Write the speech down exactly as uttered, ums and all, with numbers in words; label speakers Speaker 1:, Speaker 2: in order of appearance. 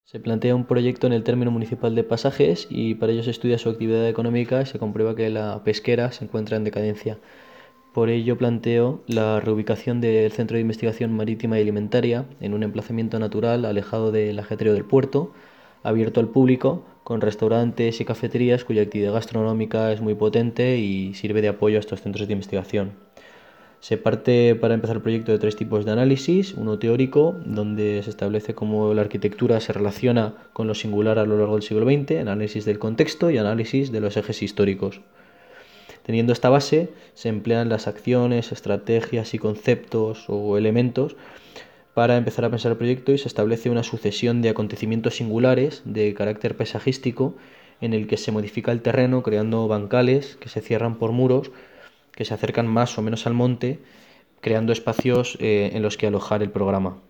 Speaker 1: Se plantea un proyecto en el término municipal de Pasajes y para ello se estudia su actividad económica y se comprueba que la pesquera se encuentra en decadencia. Por ello planteo la reubicación del Centro de Investigación Marítima y Alimentaria en un emplazamiento natural alejado del ajetreo del puerto, abierto al público, con restaurantes y cafeterías cuya actividad gastronómica es muy potente y sirve de apoyo a estos centros de investigación. Se parte para empezar el proyecto de tres tipos de análisis, uno teórico, donde se establece cómo la arquitectura se relaciona con lo singular a lo largo del siglo veinte, análisis del contexto y análisis de los ejes históricos. Teniendo esta base, se emplean las acciones, estrategias y conceptos o elementos para empezar a pensar el proyecto y se establece una sucesión de acontecimientos singulares de carácter paisajístico en el que se modifica el terreno creando bancales que se cierran por muros que se acercan más o menos al monte, creando espacios eh, en los que alojar el programa.